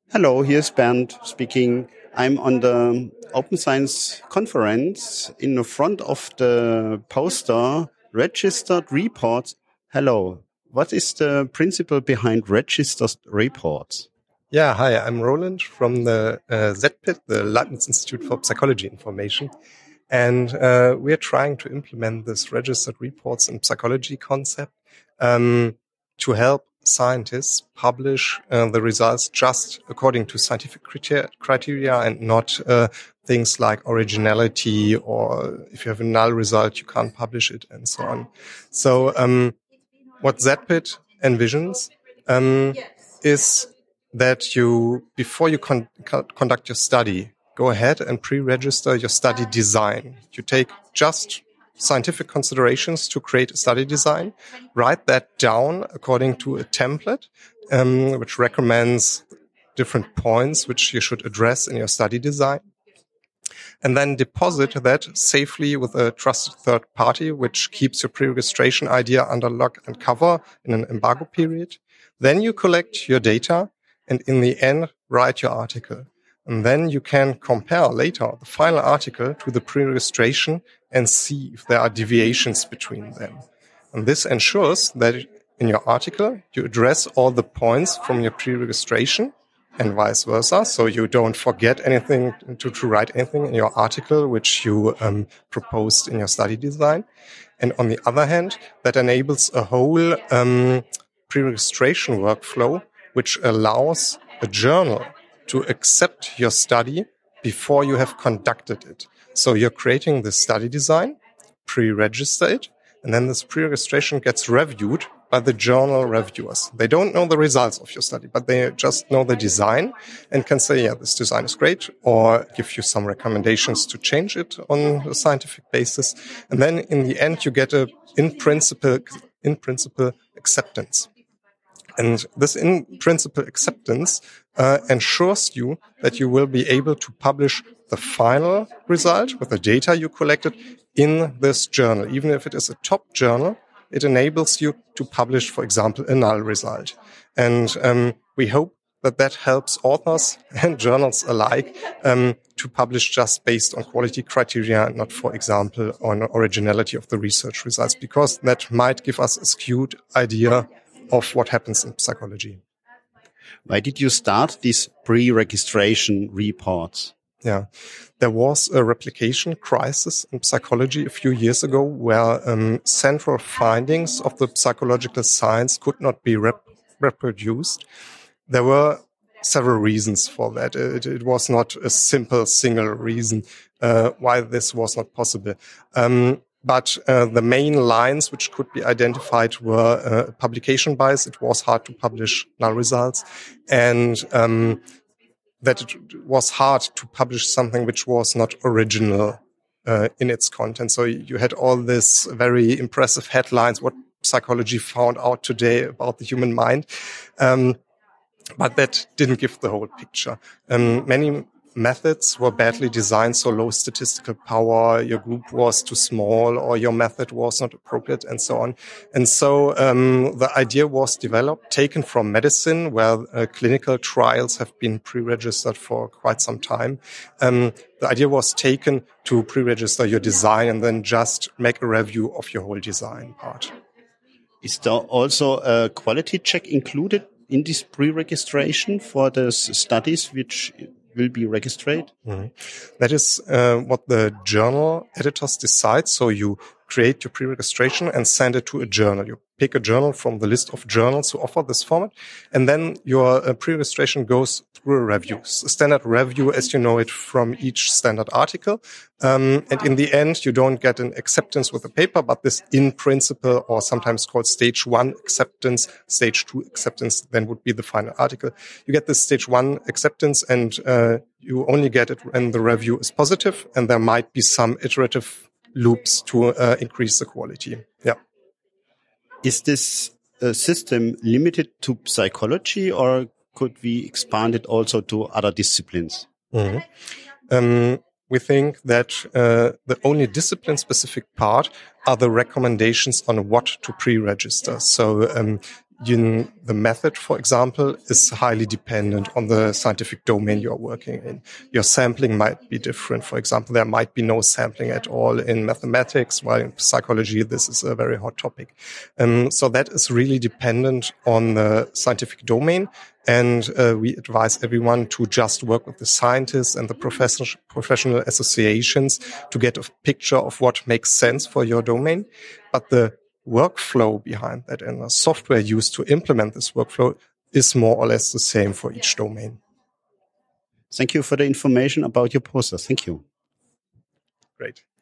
Hello, here's Bernd speaking. I'm on the Open Science conference in the front of the poster, Registered Reports. Hello, what is the principle behind registered reports? Yeah, hi, I'm Roland from the ZPIT, the Leibniz Institute for Psychology Information. And we are trying to implement this registered reports in psychology concept to help scientists publish the results just according to scientific criteria and not things like originality, or if you have a null result, you can't publish it, and so on. So what ZPIT envisions is that you, before you conduct your study, go ahead and pre-register your study design. You take just scientific considerations to create a study design, write that down according to a template, which recommends different points which you should address in your study design, and then deposit that safely with a trusted third party, which keeps your pre-registration idea under lock and cover in an embargo period. Then you collect your data and in the end, write your article. And then you can compare later the final article to the pre-registration and see if there are deviations between them. And this ensures that in your article, you address all the points from your pre-registration and vice versa. So you don't forget anything to write anything in your article, which you proposed in your study design. And on the other hand, that enables a whole pre-registration workflow, which allows a journal to accept your study before you have conducted it. So you're creating the study design, pre-register it, and then this pre-registration gets reviewed by the journal reviewers. They don't know the results of your study, but they just know the design and can say, yeah, this design is great, or give you some recommendations to change it on a scientific basis. And then in the end, you get a in principle acceptance. And this in-principle acceptance ensures you that you will be able to publish the final result with the data you collected in this journal. Even if it is a top journal, it enables you to publish, for example, a null result. And we hope that that helps authors and journals alike to publish just based on quality criteria, not, for example, on originality of the research results, because that might give us a skewed idea of what happens in psychology. Why did you start these pre-registration reports? Yeah, there was a replication crisis in psychology a few years ago where central findings of the psychological science could not be reproduced. There were several reasons for that. It was not a simple single reason why this was not possible. But the main lines which could be identified were publication bias. It was hard to publish null results, and that it was hard to publish something which was not original in its content. So you had all this very impressive headlines, what psychology found out today about the human mind, but that didn't give the whole picture. Many methods were badly designed, so low statistical power, your group was too small, or your method was not appropriate, and so on. And so the idea was developed, taken from medicine, where clinical trials have been pre-registered for quite some time. The idea was taken to pre-register your design and then just make a review of your whole design part. Is there also a quality check included in this pre-registration for the studies which will be registered? Mm-hmm. That is what the journal editors decide. So you create your pre-registration and send it to a journal. You pick a journal from the list of journals who offer this format, and then your pre-registration goes through a review, a standard review as you know it from each standard article. And in the end, you don't get an acceptance with the paper, but this in principle, or sometimes called stage 1 acceptance, stage 2 acceptance, then would be the final article. You get this stage 1 acceptance, and you only get it when the review is positive, and there might be some iterative loops to increase the quality. Yeah. Is this system limited to psychology, or could we expand it also to other disciplines? Mm-hmm. We think that the only discipline-specific part are the recommendations on what to pre-register. So The method, for example, is highly dependent on the scientific domain you're working in. Your sampling might be different. For example, there might be no sampling at all in mathematics, while in psychology, this is a very hot topic. So that is really dependent on the scientific domain. And we advise everyone to just work with the scientists and the professional associations to get a picture of what makes sense for your domain. But the workflow behind that and the software used to implement this workflow is more or less the same for each domain. Thank you for the information about your poster. Thank you. Great.